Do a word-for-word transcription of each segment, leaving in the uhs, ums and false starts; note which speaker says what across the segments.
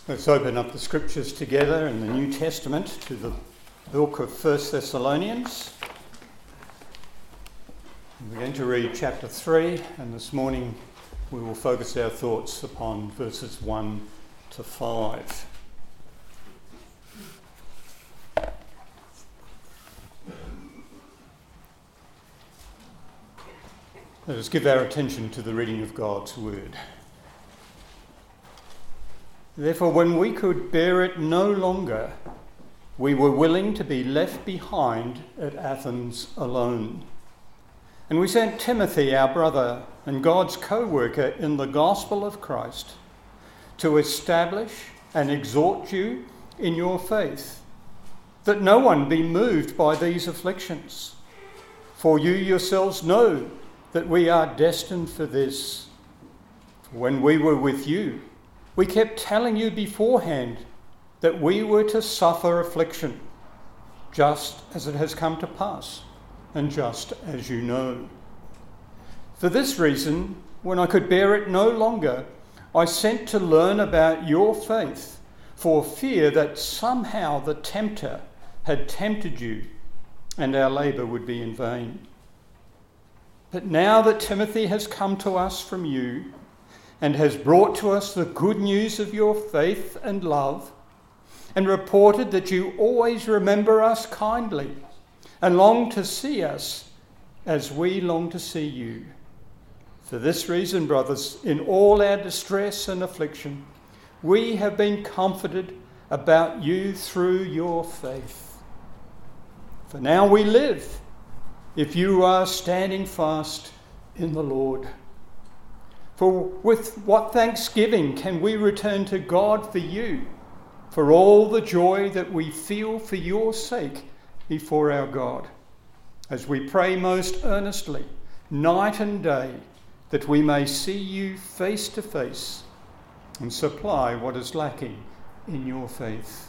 Speaker 1: Let's open up the scriptures together in the New Testament to the book of First Thessalonians. We're going to read chapter three, and this morning we will focus our thoughts upon verses one to five. Let us give our attention to the reading of God's word. Therefore, when we could bear it no longer, we were willing to be left behind at Athens alone. And we sent Timothy, our brother and God's co-worker in the gospel of Christ, to establish and exhort you in your faith, that no one be moved by these afflictions. For you yourselves know that we are destined for this. When we were with you, we kept telling you beforehand that we were to suffer affliction, just as it has come to pass, and just as you know. For this reason, when I could bear it no longer, I sent to learn about your faith, for fear that somehow the tempter had tempted you, and our labour would be in vain. But now that Timothy has come to us from you, and has brought to us the good news of your faith and love, and reported that you always remember us kindly, and long to see us as we long to see you. For this reason, brothers, in all our distress and affliction, we have been comforted about you through your faith. For now we live, if you are standing fast in the Lord. For with what thanksgiving can we return to God for you, for all the joy that we feel for your sake before our God, as we pray most earnestly, night and day, that we may see you face to face and supply what is lacking in your faith.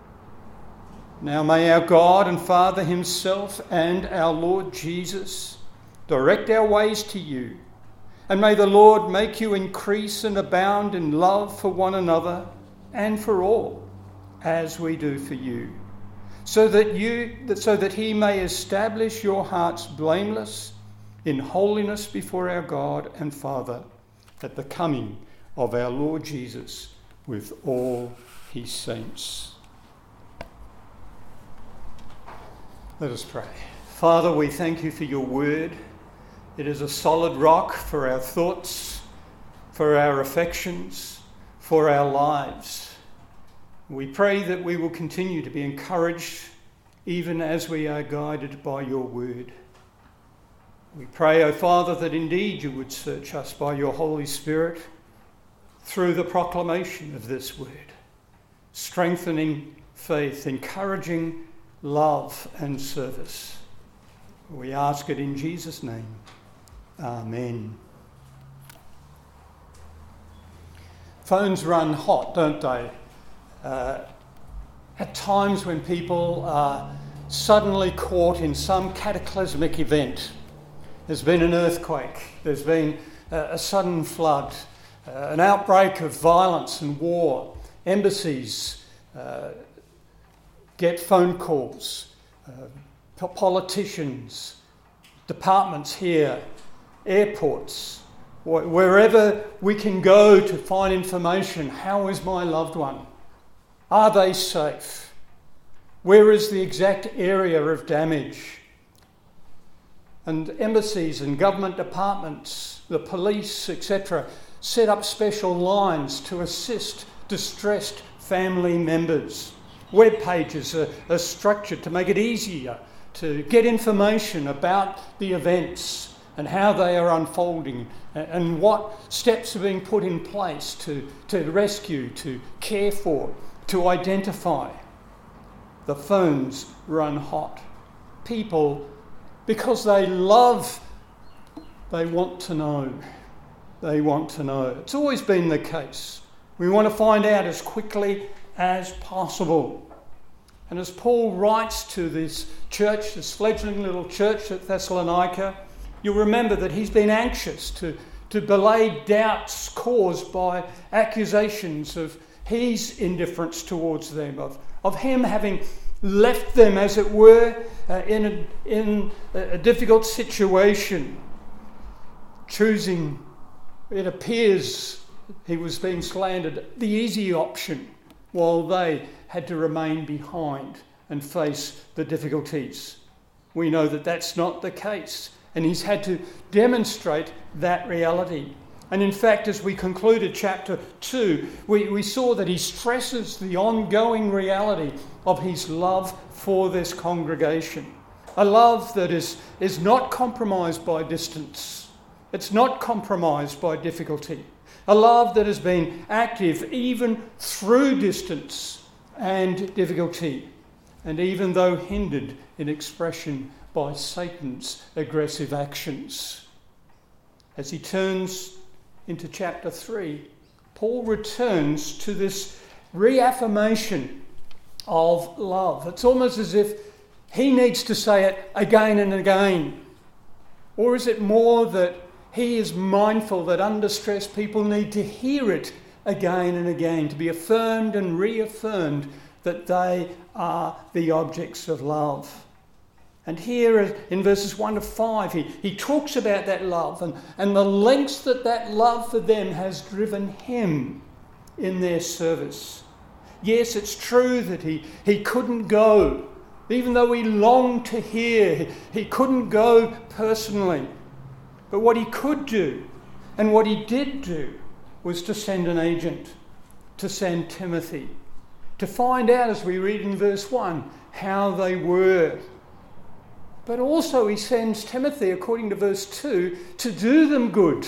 Speaker 1: Now may our God and Father himself and our Lord Jesus direct our ways to you. And may the Lord make you increase and abound in love for one another and for all, as we do for you, so that you, so that he may establish your hearts blameless in holiness before our God and Father at the coming of our Lord Jesus with all his saints. Let us pray. Father, we thank you for your word. It is a solid rock for our thoughts, for our affections, for our lives. We pray that we will continue to be encouraged even as we are guided by your word. We pray, O Father, that indeed you would search us by your Holy Spirit through the proclamation of this word, strengthening faith, encouraging love and service. We ask it in Jesus' name. Amen. Phones run hot, don't they? Uh, at times when people are suddenly caught in some cataclysmic event. There's been an earthquake, there's been a, a sudden flood, uh, an outbreak of violence and war. Embassies uh, get phone calls, uh, politicians, departments here, airports, wherever we can go to find information. How is my loved one? Are they safe? Where is the exact area of damage? And embassies and government departments, the police, et cetera, set up special lines to assist distressed family members. Web pages are, are structured to make it easier to get information about the events and how they are unfolding, and what steps are being put in place to, to rescue, to care for, to identify. The phones run hot. People, because they love, they want to know. They want to know. It's always been the case. We want to find out as quickly as possible. And as Paul writes to this church, this fledgling little church at Thessalonica, you'll remember that he's been anxious to, to belay doubts caused by accusations of his indifference towards them, of, of him having left them, as it were, uh, in, a, in a difficult situation, choosing, it appears he was being slandered, the easy option, while they had to remain behind and face the difficulties. We know that that's not the case, and he's had to demonstrate that reality. And in fact, as we concluded chapter two, we, we saw that he stresses the ongoing reality of his love for this congregation. A love that is, is not compromised by distance. It's not compromised by difficulty. A love that has been active even through distance and difficulty, and even though hindered in expression by Satan's aggressive actions. As he turns into chapter three, Paul returns to this reaffirmation of love. It's almost as if he needs to say it again and again. Or is it more that he is mindful that under stress people need to hear it again and again, to be affirmed and reaffirmed that they are the objects of love? And here in verses one to five, he, he talks about that love and, and the lengths that that love for them has driven him in their service. Yes, it's true that he, he couldn't go, even though he longed to hear, he, he couldn't go personally. But what he could do, and what he did do, was to send an agent, to send Timothy, to find out, as we read in verse one, how they were. But also he sends Timothy, according to verse two, to do them good.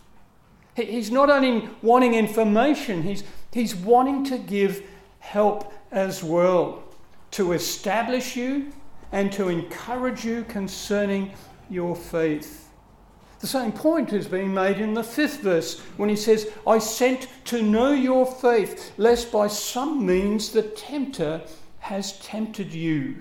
Speaker 1: He's not only wanting information, he's, he's wanting to give help as well, to establish you and to encourage you concerning your faith. The same point is being made in the fifth verse when he says, I sent to know your faith, lest by some means the tempter has tempted you.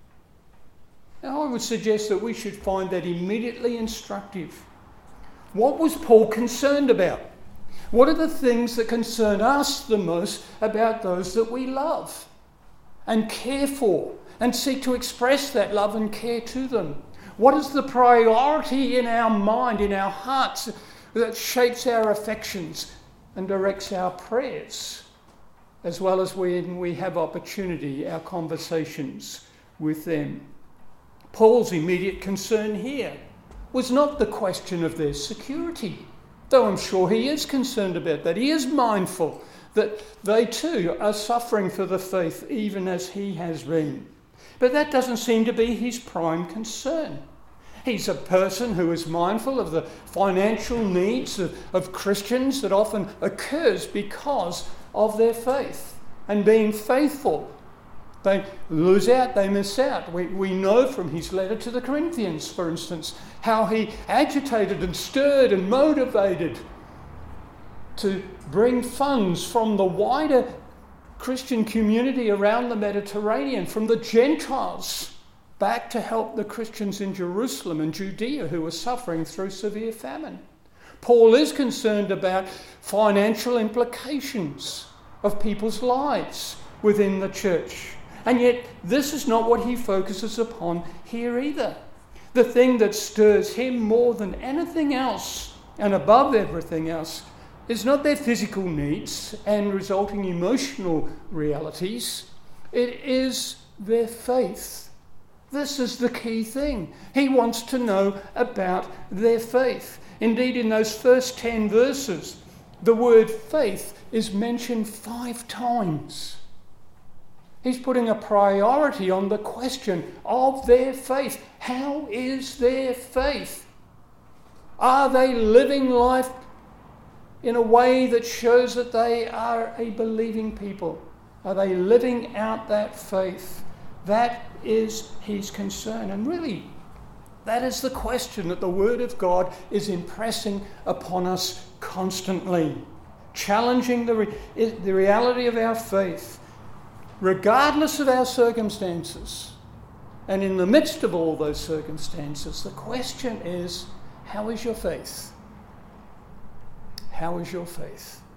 Speaker 1: Now, I would suggest that we should find that immediately instructive. What was Paul concerned about? What are the things that concern us the most about those that we love and care for and seek to express that love and care to them? What is the priority in our mind, in our hearts, that shapes our affections and directs our prayers, as well as when we have opportunity, our conversations with them? Paul's immediate concern here was not the question of their security, though I'm sure he is concerned about that. He is mindful that they too are suffering for the faith, even as he has been. But that doesn't seem to be his prime concern. He's a person who is mindful of the financial needs of, of Christians that often occurs because of their faith and being faithful. They lose out, they miss out. We, we know from his letter to the Corinthians, for instance, how he agitated and stirred and motivated to bring funds from the wider Christian community around the Mediterranean, from the Gentiles, back to help the Christians in Jerusalem and Judea who were suffering through severe famine. Paul is concerned about financial implications of people's lives within the church. And yet, this is not what he focuses upon here either. The thing that stirs him more than anything else, and above everything else, is not their physical needs and resulting emotional realities. It is their faith. This is the key thing. He wants to know about their faith. Indeed, in those first ten verses, the word faith is mentioned five times. He's putting a priority on the question of their faith. How is their faith? Are they living life in a way that shows that they are a believing people? Are they living out that faith? That is his concern. And really, that is the question that the Word of God is impressing upon us constantly, challenging the, re- the reality of our faith, regardless of our circumstances. And in the midst of all those circumstances, the question is, how is your faith? How is your faith?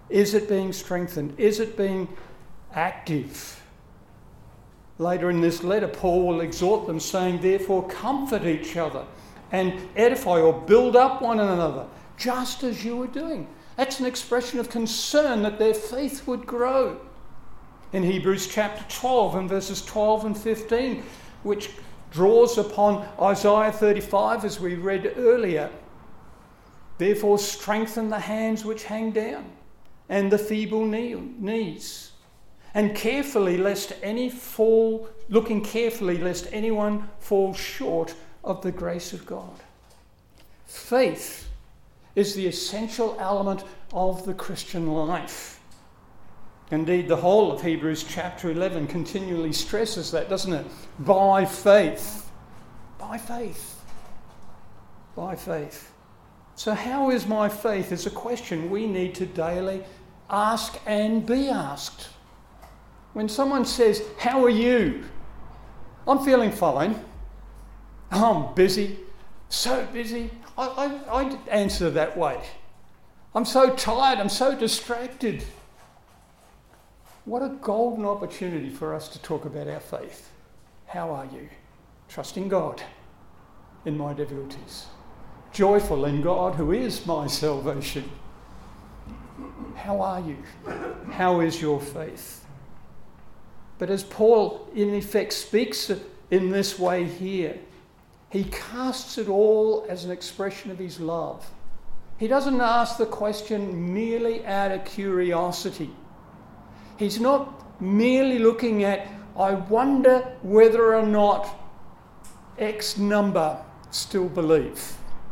Speaker 1: Is it being strengthened? Is it being active? Later in this letter, Paul will exhort them, saying, therefore comfort each other and edify or build up one another, just as you were doing. That's an expression of concern that their faith would grow. In Hebrews chapter twelve and verses twelve and fifteen, which draws upon Isaiah thirty-five as we read earlier. Therefore strengthen the hands which hang down and the feeble knee, knees, and carefully lest any fall, looking carefully lest anyone fall short of the grace of God. Faith is the essential element of the Christian life. Indeed, the whole of Hebrews chapter eleven continually stresses that, doesn't it? By faith. By faith. By faith. So how is my faith is a question we need to daily ask and be asked. When someone says, how are you? I'm feeling fine. I'm busy. So busy. I, I, I answer that way. I'm so tired. I'm so distracted. What a golden opportunity for us to talk about our faith. How are you? Trusting God in my difficulties. Joyful in God who is my salvation. How are you? How is your faith? But as Paul in effect speaks in this way here, he casts it all as an expression of his love. He doesn't ask the question merely out of curiosity. He's not merely looking at, I wonder whether or not X number still believe.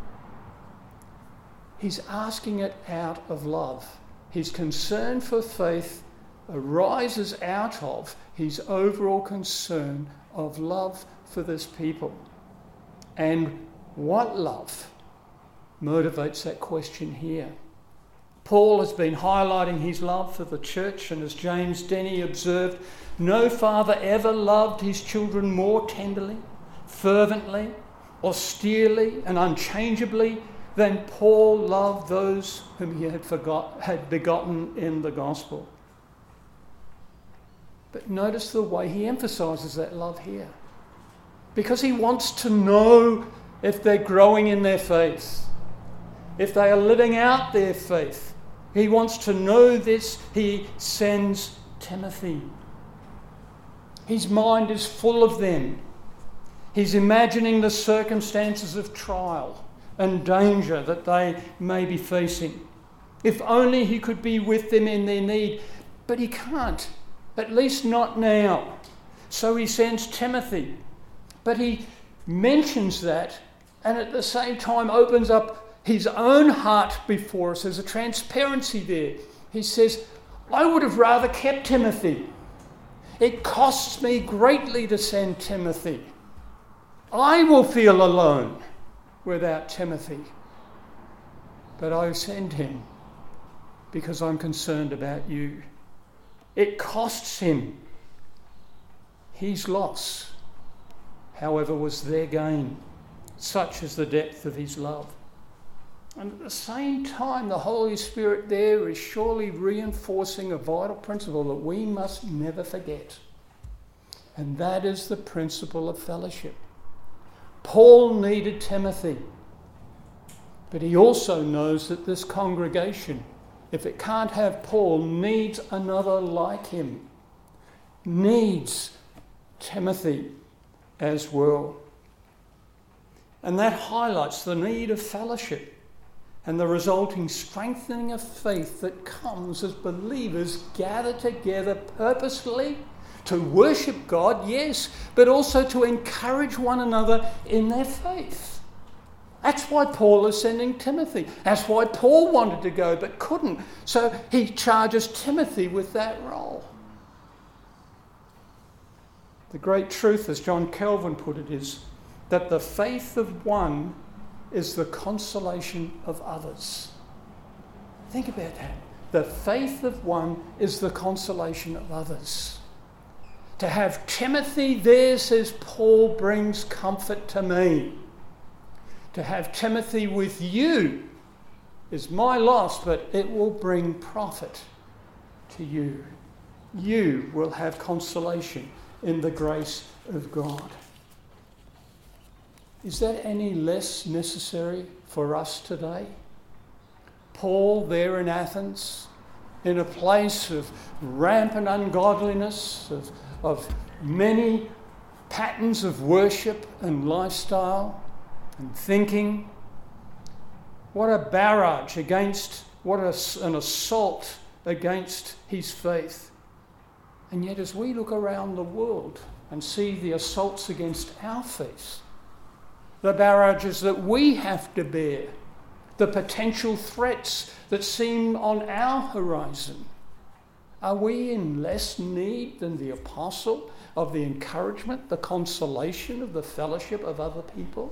Speaker 1: He's asking it out of love. His concern for faith arises out of his overall concern of love for this people. And what love motivates that question here? Paul has been highlighting his love for the church, and as James Denny observed, no father ever loved his children more tenderly, fervently, austerely, and unchangeably than Paul loved those whom he had forgot, had begotten in the gospel. But notice the way he emphasises that love here. Because he wants to know if they're growing in their faith, if they are living out their faith. He wants to know this. He sends Timothy. His mind is full of them. He's imagining the circumstances of trial and danger that they may be facing. If only he could be with them in their need, but he can't, at least not now. So he sends Timothy, but he mentions that and at the same time opens up his own heart before us. There's a transparency there. He says, I would have rather kept Timothy. It costs me greatly to send Timothy. I will feel alone without Timothy. But I send him because I'm concerned about you. It costs him. His loss, however, was their gain. Such is the depth of his love. And at the same time, the Holy Spirit there is surely reinforcing a vital principle that we must never forget. And that is the principle of fellowship. Paul needed Timothy, but he also knows that this congregation, if it can't have Paul, needs another like him, needs Timothy as well. And that highlights the need of fellowship and the resulting strengthening of faith that comes as believers gather together purposefully to worship God, yes, but also to encourage one another in their faith. That's why Paul is sending Timothy. That's why Paul wanted to go but couldn't. So he charges Timothy with that role. The great truth, as John Calvin put it, is that the faith of one is the consolation of others. Think about that. The faith of one is the consolation of others. To have Timothy there, says Paul, brings comfort to me. To have Timothy with you is my loss, but it will bring profit to you. You will have consolation in the grace of God. Is that any less necessary for us today? Paul there in Athens, in a place of rampant ungodliness, of, of many patterns of worship and lifestyle and thinking. What a barrage against, what a, an assault against his faith. And yet as we look around the world and see the assaults against our faith, the barrages that we have to bear, the potential threats that seem on our horizon, are we in less need than the apostle of the encouragement, the consolation of the fellowship of other people?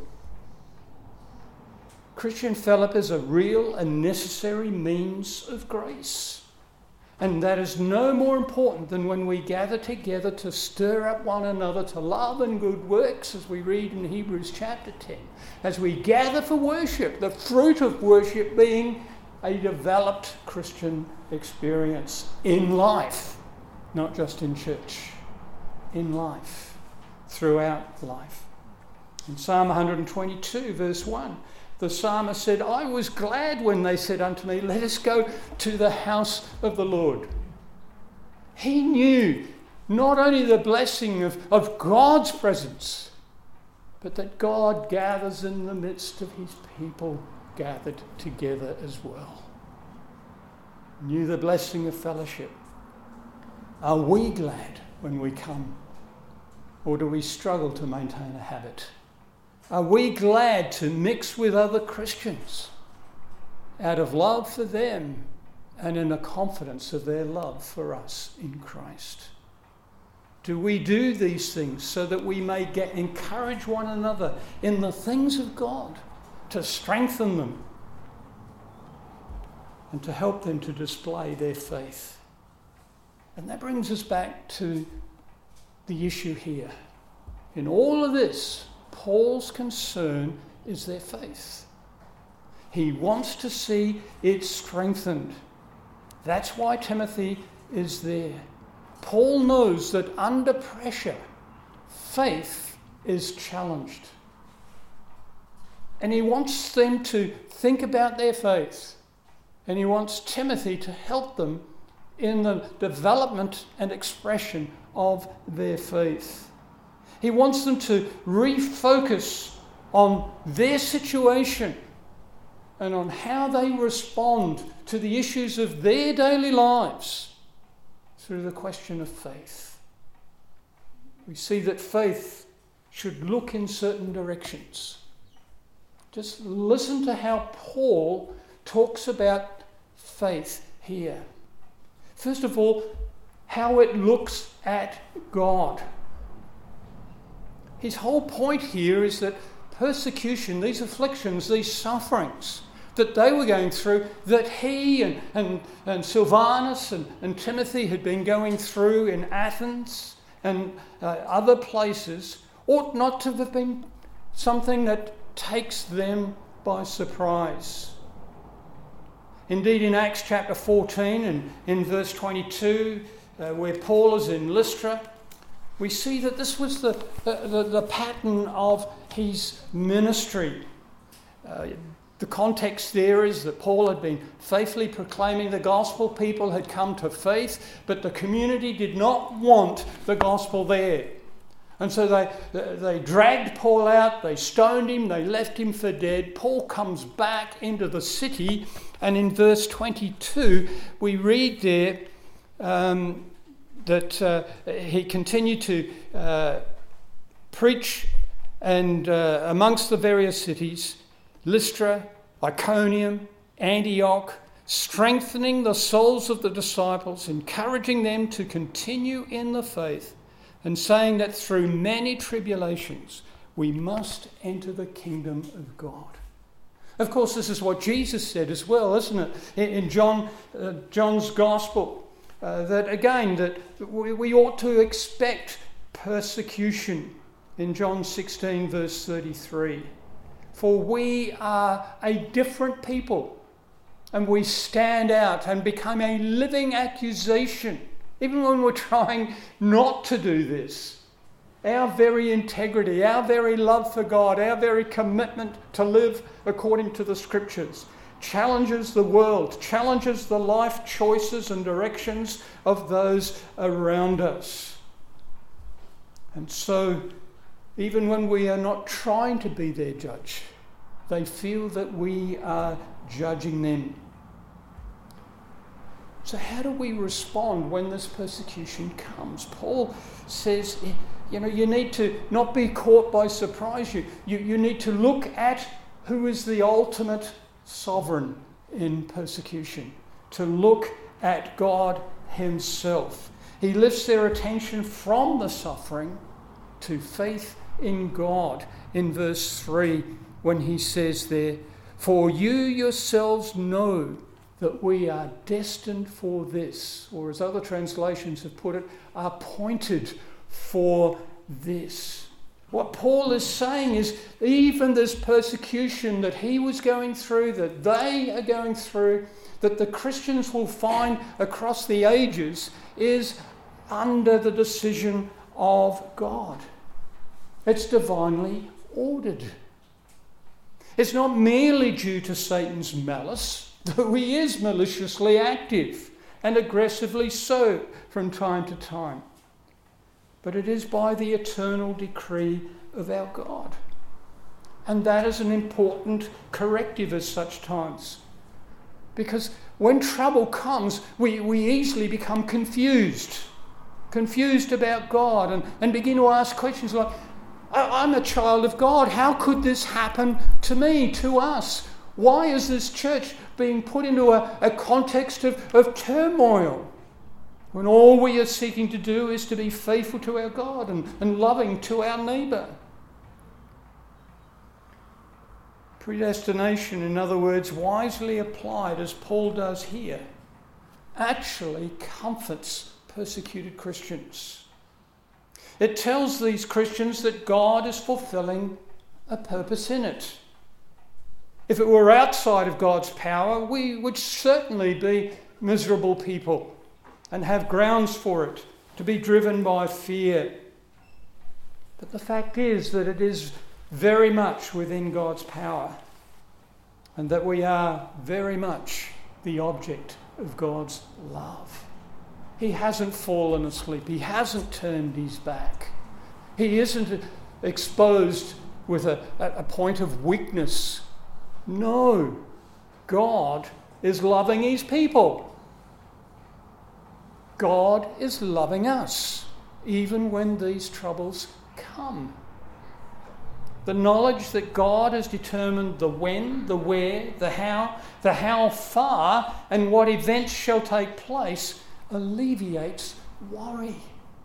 Speaker 1: Christian fellowship is a real and necessary means of grace. And that is no more important than when we gather together to stir up one another to love and good works, as we read in Hebrews chapter ten. As we gather for worship, the fruit of worship being a developed Christian experience in life, not just in church, in life, throughout life. In Psalm one twenty-two, verse one, the psalmist said, I was glad when they said unto me, let us go to the house of the Lord. He knew not only the blessing of, of God's presence, but that God gathers in the midst of his people gathered together as well. Knew the blessing of fellowship. Are we glad when we come? Or do we struggle to maintain a habit? Are we glad to mix with other Christians out of love for them and in the confidence of their love for us in Christ? Do we do these things so that we may get encourage one another in the things of God, to strengthen them and to help them to display their faith? And that brings us back to the issue here. In all of this, Paul's concern is their faith. He wants to see it strengthened. That's why Timothy is there. Paul knows that under pressure, faith is challenged. And he wants them to think about their faith. And he wants Timothy to help them in the development and expression of their faith. He wants them to refocus on their situation and on how they respond to the issues of their daily lives through the question of faith. We see that faith should look in certain directions. Just listen to how Paul talks about faith here. First of all, how it looks at God. His whole point here is that persecution, these afflictions, these sufferings that they were going through, that he and, and, and Silvanus and, and Timothy had been going through in Athens and uh, other places, ought not to have been something that takes them by surprise. Indeed, in Acts chapter fourteen and in verse twenty-two, uh, where Paul is in Lystra, we see that this was the, the, the pattern of his ministry. Uh, the context there is that Paul had been faithfully proclaiming the gospel. People had come to faith, but the community did not want the gospel there. And so they, they dragged Paul out, they stoned him, they left him for dead. Paul comes back into the city, and in verse twenty-two, we read there um, that uh, he continued to uh, preach and uh, amongst the various cities, Lystra, Iconium, Antioch, strengthening the souls of the disciples, encouraging them to continue in the faith, and saying that through many tribulations we must enter the kingdom of God. Of course, this is what Jesus said as well, isn't it? In John, uh, John's Gospel, uh, that again, that we, we ought to expect persecution in John sixteen, verse thirty-three. For we are a different people and we stand out and become a living accusation, even when we're trying not to do this. Our very integrity, our very love for God, our very commitment to live according to the Scriptures challenges the world, challenges the life choices and directions of those around us. And so, even when we are not trying to be their judge, they feel that we are judging them. So how do we respond when this persecution comes? Paul says, you know, you need to not be caught by surprise. You, you, you need to look at who is the ultimate sovereign in persecution, to look at God himself. He lifts their attention from the suffering to faith in God in verse three, when he says there, "For you yourselves know that we are destined for this," or as other translations have put it, are appointed for this. What Paul is saying is even this persecution that he was going through, that they are going through, that the Christians will find across the ages, is under the decision of God. It's divinely ordered. It's not merely due to Satan's malice, though he is maliciously active and aggressively so from time to time. But it is by the eternal decree of our God. And that is an important corrective at such times. Because when trouble comes, we, we easily become confused. Confused about God and, and begin to ask questions like, I'm a child of God. How could this happen to me, to us? Why is this church being put into a, a context of, of turmoil, when all we are seeking to do is to be faithful to our God and, and loving to our neighbour? Predestination, in other words, wisely applied, as Paul does here, actually comforts persecuted Christians. It tells these Christians that God is fulfilling a purpose in it. If it were outside of God's power, we would certainly be miserable people and have grounds for it, to be driven by fear. But the fact is that it is very much within God's power, and that we are very much the object of God's love. He hasn't fallen asleep. He hasn't turned his back. He isn't exposed with a, a point of weakness. No, God is loving his people. God is loving us, even when these troubles come. The knowledge that God has determined the when, the where, the how, the how far, and what events shall take place alleviates worry.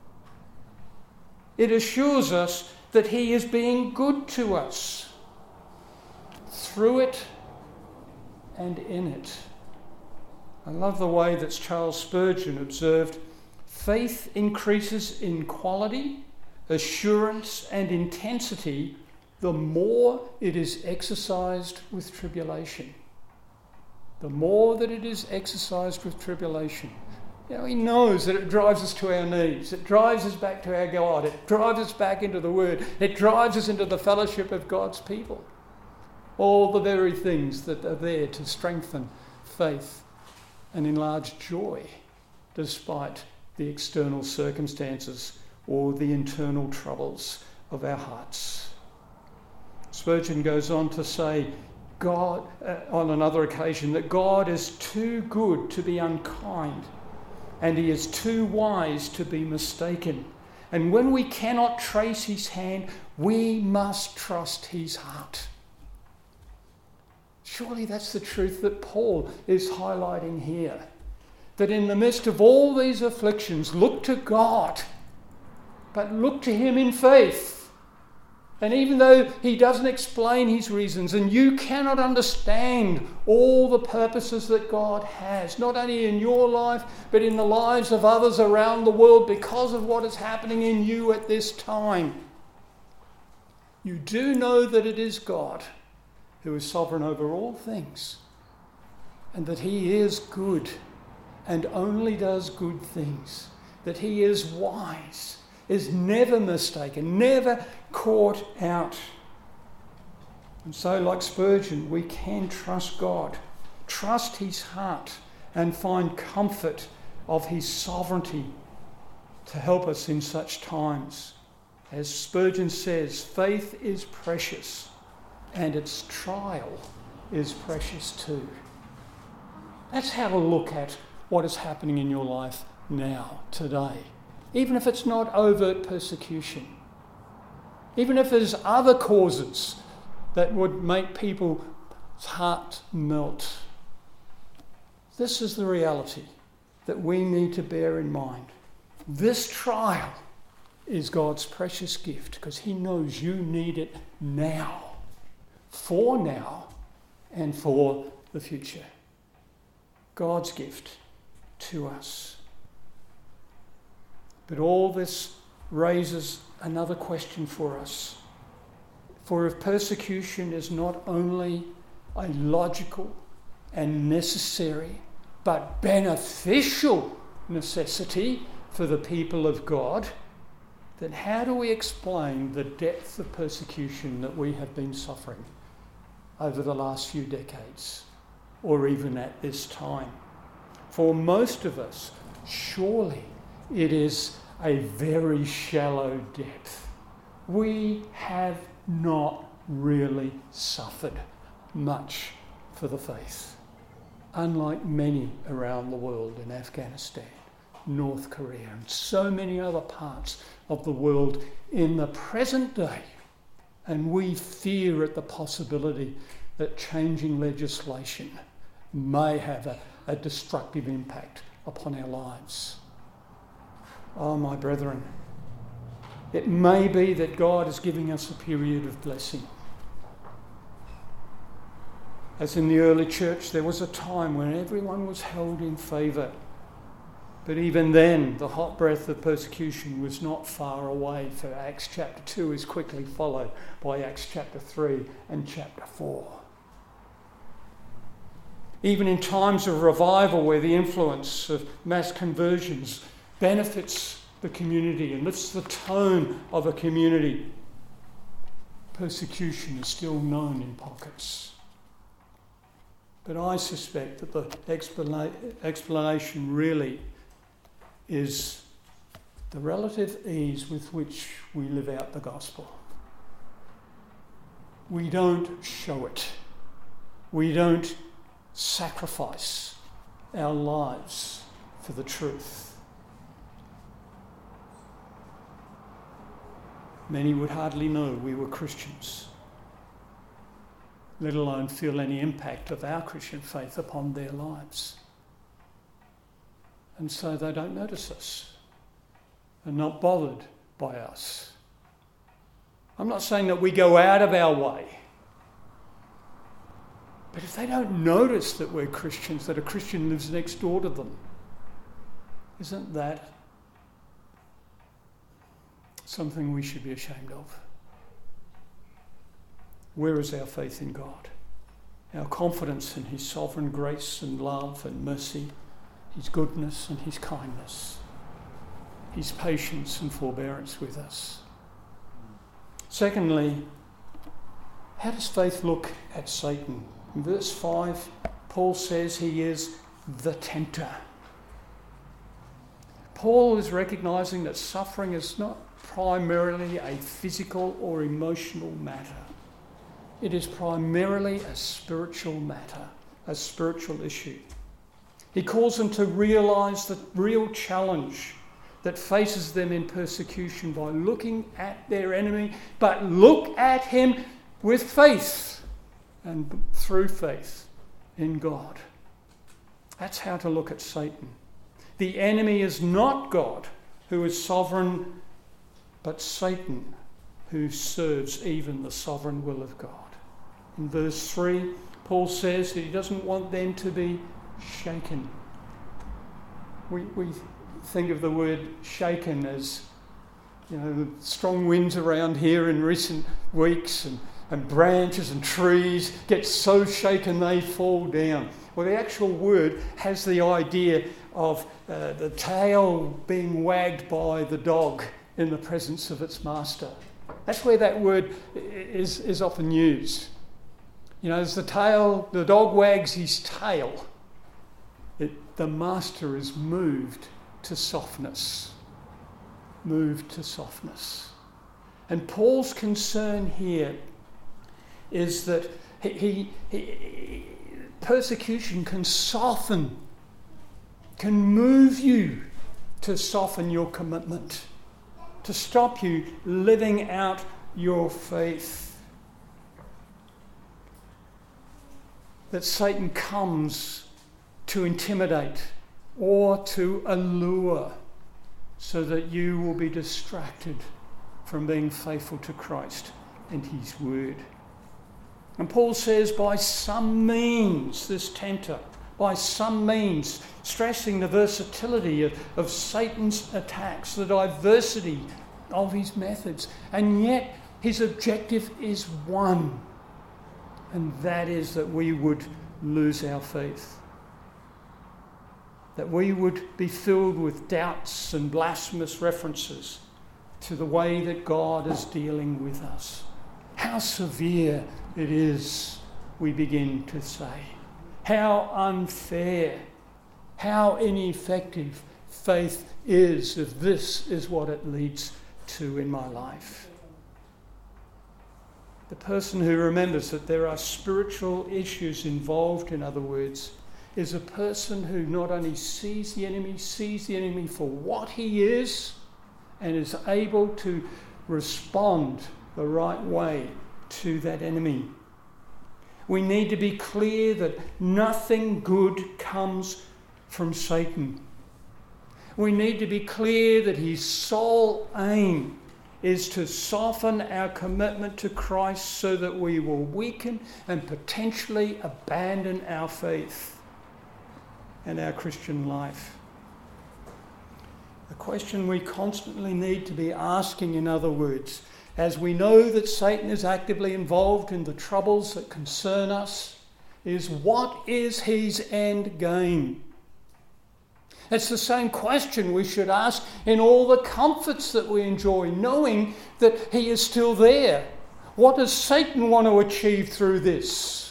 Speaker 1: It assures us that he is being good to us through it and in it. I love the way that Charles Spurgeon observed, faith increases in quality, assurance and intensity the more it is exercised with tribulation. The more that it is exercised with tribulation. You know, he knows that it drives us to our knees. It drives us back to our God. It drives us back into the Word. It drives us into the fellowship of God's people. All the very things that are there to strengthen faith and enlarge joy, despite the external circumstances or the internal troubles of our hearts. Spurgeon goes on to say, God, uh, on another occasion, that God is too good to be unkind, and he is too wise to be mistaken. And when we cannot trace his hand, we must trust his heart. Surely that's the truth that Paul is highlighting here. That in the midst of all these afflictions, look to God, but look to him in faith. And even though he doesn't explain his reasons, and you cannot understand all the purposes that God has, not only in your life, but in the lives of others around the world because of what is happening in you at this time, you do know that it is God who is sovereign over all things, and that he is good and only does good things, that he is wise, is never mistaken, never caught out. And so, like Spurgeon, we can trust God, trust his heart, and find comfort of his sovereignty to help us in such times. As Spurgeon says, faith is precious and its trial is precious too. That's how to look at what is happening in your life now, today. Even if it's not overt persecution. Even if there's other causes that would make people's heart melt. This is the reality that we need to bear in mind. This trial is God's precious gift because he knows you need it now, for now and for the future. God's gift to us. But all this raises another question for us. For if persecution is not only a logical and necessary, but beneficial necessity for the people of God, then how do we explain the depth of persecution that we have been suffering over the last few decades, or even at this time? For most of us, surely it is a very shallow depth. We have not really suffered much for the faith, unlike many around the world in Afghanistan, North Korea, and so many other parts of the world in the present day. And we fear at the possibility that changing legislation may have a, a destructive impact upon our lives. Oh, my brethren, it may be that God is giving us a period of blessing. As in the early church, there was a time when everyone was held in favour. But even then, the hot breath of persecution was not far away, for Acts chapter two is quickly followed by Acts chapter three and chapter four. Even in times of revival, where the influence of mass conversions benefits the community and lifts the tone of a community, persecution is still known in pockets. But I suspect that the explana- explanation really is the relative ease with which we live out the gospel. We don't show it. We don't sacrifice our lives for the truth. Many would hardly know we were Christians, let alone feel any impact of our Christian faith upon their lives. And so they don't notice us. They're not bothered by us. I'm not saying that we go out of our way. But if they don't notice that we're Christians, that a Christian lives next door to them, isn't that something we should be ashamed of? Where is our faith in God? Our confidence in his sovereign grace and love and mercy, his goodness and his kindness, his patience and forbearance with us. Secondly, how does faith look at Satan? In verse five, Paul says he is the tempter. Paul is recognising that suffering is not primarily a physical or emotional matter. It is primarily a spiritual matter, a spiritual issue. He calls them to realise the real challenge that faces them in persecution by looking at their enemy, but look at him with faith and through faith in God. That's how to look at Satan. The enemy is not God, who is sovereign, but Satan, who serves even the sovereign will of God. In verse three, Paul says that he doesn't want them to be shaken. We, we think of the word shaken as, you know, strong winds around here in recent weeks, and and branches and trees get so shaken they fall down. Well, the actual word has the idea of uh, the tail being wagged by the dog in the presence of its master. That's where that word is, is often used. You know, as the tail, the dog wags his tail, it, the master is moved to softness. Moved to softness. And Paul's concern here is that he, he, he persecution can soften, can move you to soften your commitment, to stop you living out your faith. That Satan comes to intimidate or to allure so that you will be distracted from being faithful to Christ and his word. And Paul says, by some means, this tempter, by some means, stressing the versatility of, of Satan's attacks, the diversity of his methods. And yet his objective is one, and that is that we would lose our faith. That we would be filled with doubts and blasphemous references to the way that God is dealing with us. How severe it is, we begin to say. How unfair, how ineffective faith is if this is what it leads to in my life. The person who remembers that there are spiritual issues involved, in other words, is a person who not only sees the enemy, sees the enemy for what he is, and is able to respond the right way to that enemy. We need to be clear that nothing good comes from Satan. We need to be clear that his sole aim is to soften our commitment to Christ so that we will weaken and potentially abandon our faith and our Christian life. The question we constantly need to be asking, in other words, as we know that Satan is actively involved in the troubles that concern us, is what is his end game? It's the same question we should ask in all the comforts that we enjoy, knowing that he is still there. What does Satan want to achieve through this?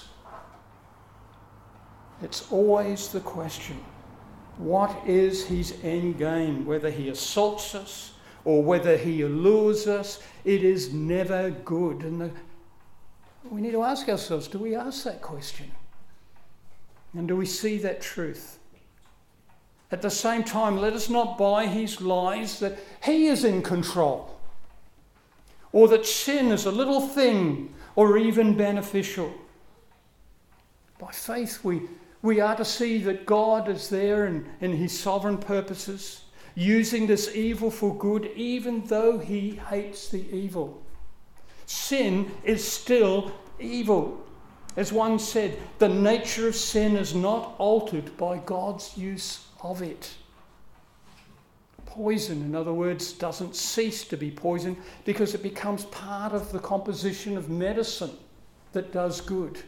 Speaker 1: It's always the question. What is his end game? Whether he assaults us or whether he allures us, it is never good. And the, we need to ask ourselves, do we ask that question? And do we see that truth? At the same time, let us not buy his lies that he is in control, or that sin is a little thing or even beneficial. By faith, we We are to see that God is there in, in his sovereign purposes, using this evil for good, even though he hates the evil. Sin is still evil. As one said, the nature of sin is not altered by God's use of it. Poison, in other words, doesn't cease to be poison because it becomes part of the composition of medicine that does good.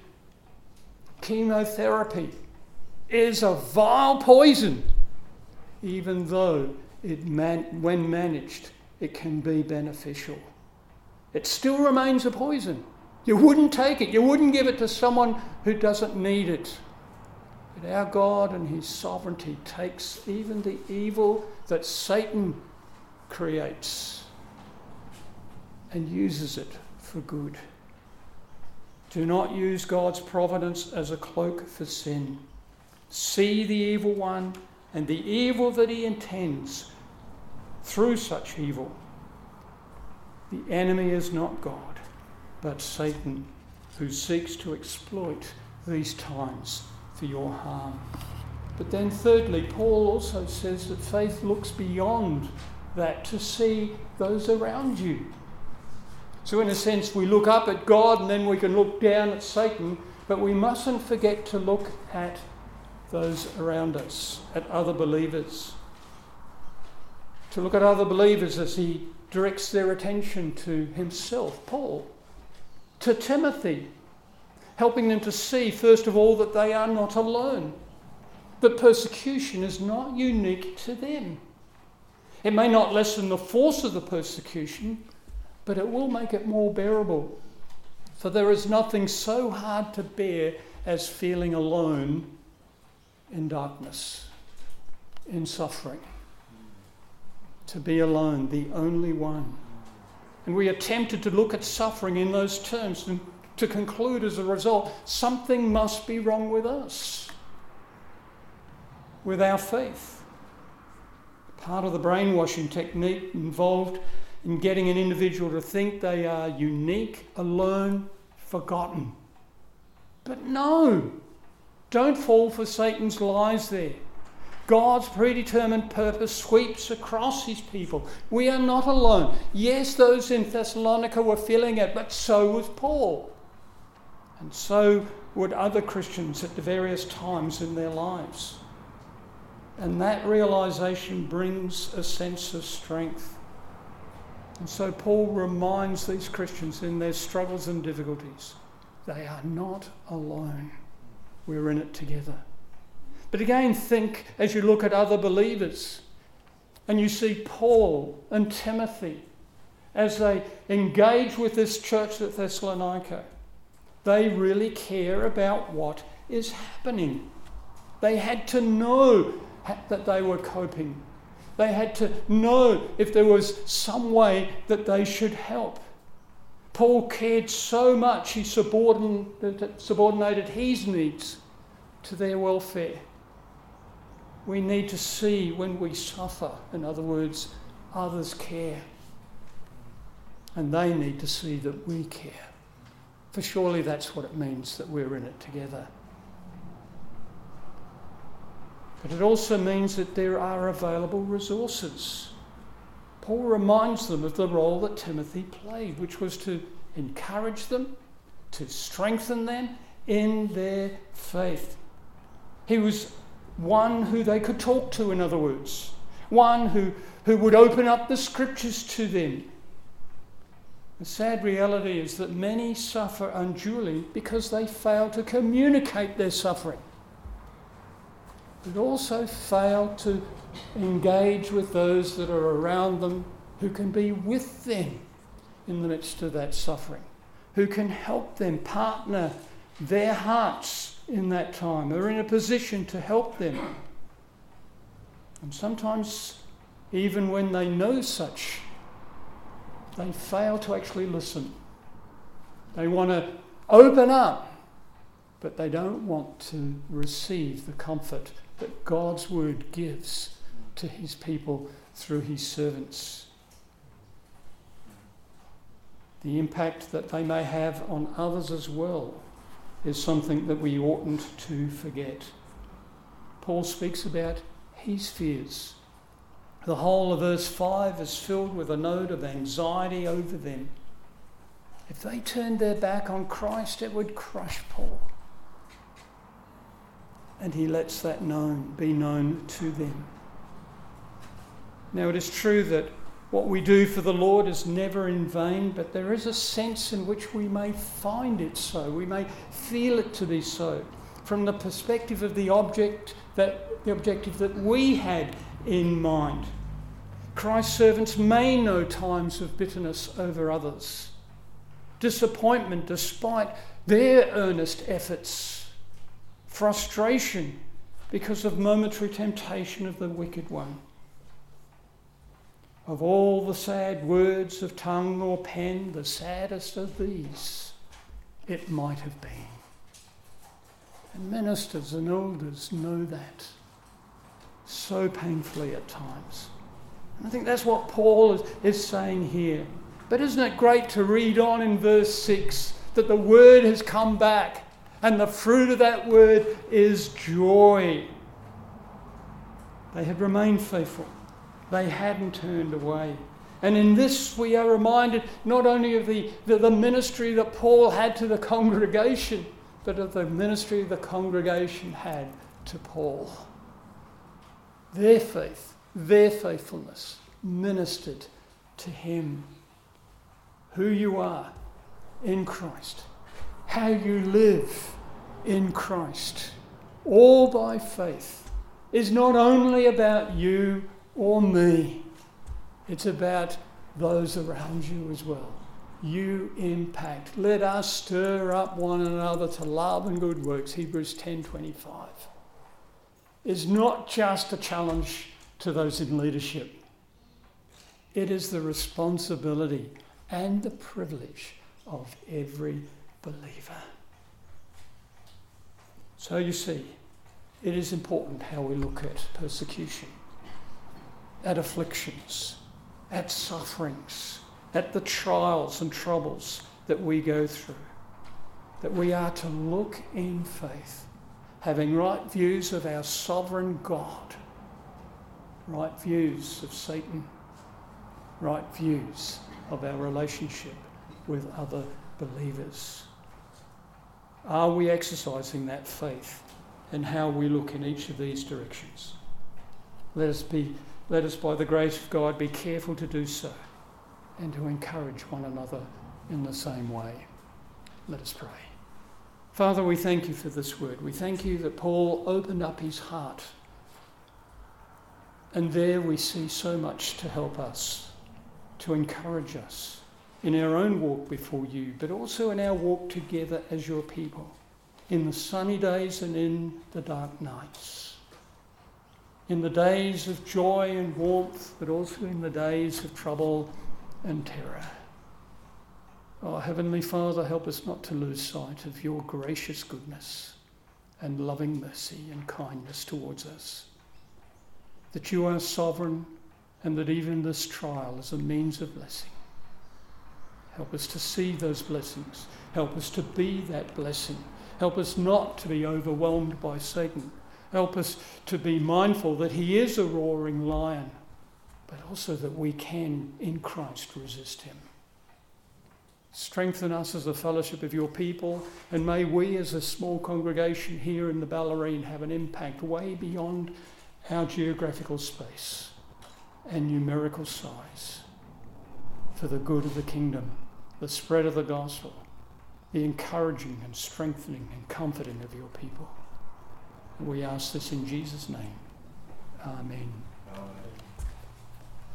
Speaker 1: Chemotherapy is a vile poison, even though it man- when managed, it can be beneficial. It still remains a poison. You wouldn't take it. You wouldn't give it to someone who doesn't need it. But our God and his sovereignty takes even the evil that Satan creates and uses it for good. Do not use God's providence as a cloak for sin. See the evil one and the evil that he intends through such evil. The enemy is not God, but Satan, who seeks to exploit these times for your harm. But then thirdly, Paul also says that faith looks beyond that to see those around you. So in a sense, we look up at God and then we can look down at Satan, but we mustn't forget to look at those around us, at other believers. To look at other believers as he directs their attention to himself, Paul. to Timothy, helping them to see, first of all, that they are not alone, that persecution is not unique to them. It may not lessen the force of the persecution, but it will make it more bearable. For there is nothing so hard to bear as feeling alone in darkness, in suffering. To be alone, the only one. And we are tempted to look at suffering in those terms and to conclude as a result, something must be wrong with us, with our faith. Part of the brainwashing technique involved in getting an individual to think they are unique, alone, forgotten. But no, don't fall for Satan's lies there. God's predetermined purpose sweeps across his people. We are not alone. Yes, those in Thessalonica were feeling it, but so was Paul. And so would other Christians at the various times in their lives. And that realization brings a sense of strength. And so Paul reminds these Christians in their struggles and difficulties, they are not alone. We're in it together. But again, think as you look at other believers and you see Paul and Timothy as they engage with this church at Thessalonica. They really care about what is happening. They had to know that they were coping. They had to know if there was some way that they should help. Paul cared so much, he subordinated his needs to their welfare. We need to see when we suffer, in other words, others care. And they need to see that we care. For surely that's what it means that we're in it together. But it also means that there are available resources. Paul reminds them of the role that Timothy played, which was to encourage them, to strengthen them in their faith. He was one who they could talk to, in other words. One who, who would open up the scriptures to them. The sad reality is that many suffer unduly because they fail to communicate their suffering, but also fail to engage with those that are around them who can be with them in the midst of that suffering, who can help them partner their hearts in that time, are in a position to help them. And sometimes, even when they know such, they fail to actually listen. They want to open up, but they don't want to receive the comfort that God's word gives to his people through his servants. The impact that they may have on others as well is something that we oughtn't to forget. Paul speaks about his fears. The whole of verse five is filled with a note of anxiety over them. If they turned their back on Christ, it would crush Paul. And he lets that known be known to them. Now, it is true that what we do for the Lord is never in vain, but there is a sense in which we may find it so. We may feel it to be so, from the perspective of the object that the objective that we had in mind. Christ's servants may know times of bitterness over others, disappointment despite their earnest efforts, frustration because of momentary temptation of the wicked one. Of all the sad words of tongue or pen, the saddest of these it might have been. And ministers and elders know that so painfully at times. And I think that's what Paul is, is saying here. But isn't it great to read on in verse six that the word has come back and the fruit of that word is joy. They had remained faithful. They hadn't turned away. And in this we are reminded not only of the, the, the ministry that Paul had to the congregation, but of the ministry the congregation had to Paul. Their faith, their faithfulness ministered to him. Who you are in Christ, how you live in Christ, all by faith, is not only about you or me, it's about those around you as well. You impact. Let us stir up one another to love and good works, Hebrews ten twenty-five. Is not just a challenge to those in leadership. It is the responsibility and the privilege of every believer. So you see, it is important how we look at persecution, at afflictions, at sufferings, at the trials and troubles that we go through, that we are to look in faith, having right views of our sovereign God, right views of Satan, right views of our relationship with other believers. Are we exercising that faith in how we look in each of these directions? Let us be, let us by the grace of God be careful to do so and to encourage one another in the same way. Let us pray. Father, we thank you for this word. We thank you that Paul opened up his heart, and there we see so much to help us, to encourage us in our own walk before you, but also in our walk together as your people, in the sunny days and in the dark nights, in the days of joy and warmth, but also in the days of trouble and terror. Oh, Heavenly Father, help us not to lose sight of your gracious goodness and loving mercy and kindness towards us, that you are sovereign and that even this trial is a means of blessing. Help us to see those blessings. Help us to be that blessing. Help us not to be overwhelmed by Satan. Help us to be mindful that he is a roaring lion, but also that we can, in Christ, resist him. Strengthen us as a fellowship of your people, and may we as a small congregation here in the Bellarine have an impact way beyond our geographical space and numerical size for the good of the kingdom, the spread of the gospel, the encouraging and strengthening and comforting of your people. We ask this in Jesus' name. Amen. Amen.